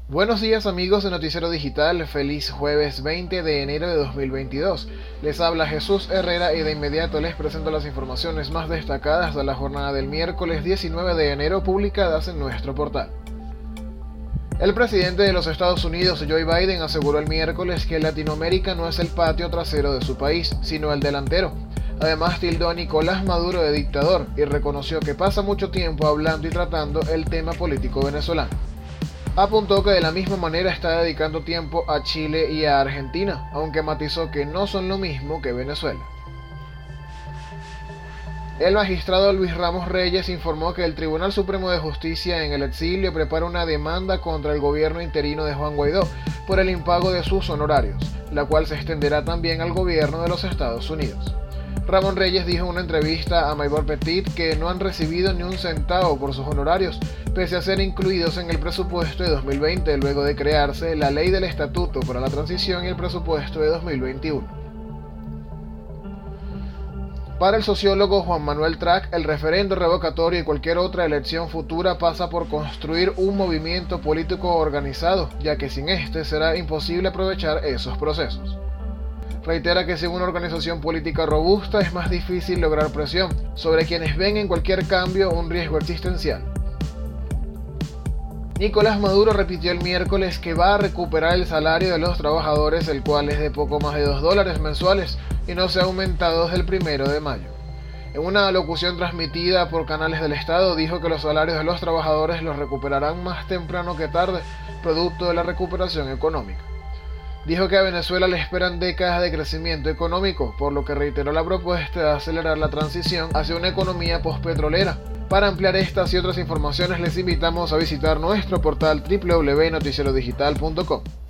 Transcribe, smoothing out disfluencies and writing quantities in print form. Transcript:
Buenos días amigos de Noticiero Digital, feliz jueves 20 de enero de 2022. Les habla Jesús Herrera y de inmediato les presento las informaciones más destacadas de la jornada del miércoles 19 de enero publicadas en nuestro portal. El presidente de los Estados Unidos, Joe Biden, aseguró el miércoles que Latinoamérica no es el patio trasero de su país, sino el delantero. Además, tildó a Nicolás Maduro de dictador y reconoció que pasa mucho tiempo hablando y tratando el tema político venezolano. Apuntó que de la misma manera está dedicando tiempo a Chile y a Argentina, aunque matizó que no son lo mismo que Venezuela. El magistrado Luis Ramos Reyes informó que el Tribunal Supremo de Justicia en el exilio prepara una demanda contra el gobierno interino de Juan Guaidó por el impago de sus honorarios, la cual se extenderá también al gobierno de los Estados Unidos. Ramón Reyes dijo en una entrevista a Maybor Petit que no han recibido ni un centavo por sus honorarios, pese a ser incluidos en el presupuesto de 2020 luego de crearse la Ley del Estatuto para la Transición y el presupuesto de 2021. Para el sociólogo Juan Manuel Trac, el referendo revocatorio y cualquier otra elección futura pasa por construir un movimiento político organizado, ya que sin este será imposible aprovechar esos procesos. Reitera que sin una organización política robusta es más difícil lograr presión sobre quienes ven en cualquier cambio un riesgo existencial. Nicolás Maduro repitió el miércoles que va a recuperar el salario de los trabajadores, el cual es de poco más de $2 mensuales y no se ha aumentado desde el 1 de mayo. En una locución transmitida por canales del Estado dijo que los salarios de los trabajadores los recuperarán más temprano que tarde, producto de la recuperación económica. Dijo que a Venezuela le esperan décadas de crecimiento económico, por lo que reiteró la propuesta de acelerar la transición hacia una economía postpetrolera. Para ampliar estas y otras informaciones les invitamos a visitar nuestro portal www.noticierodigital.com.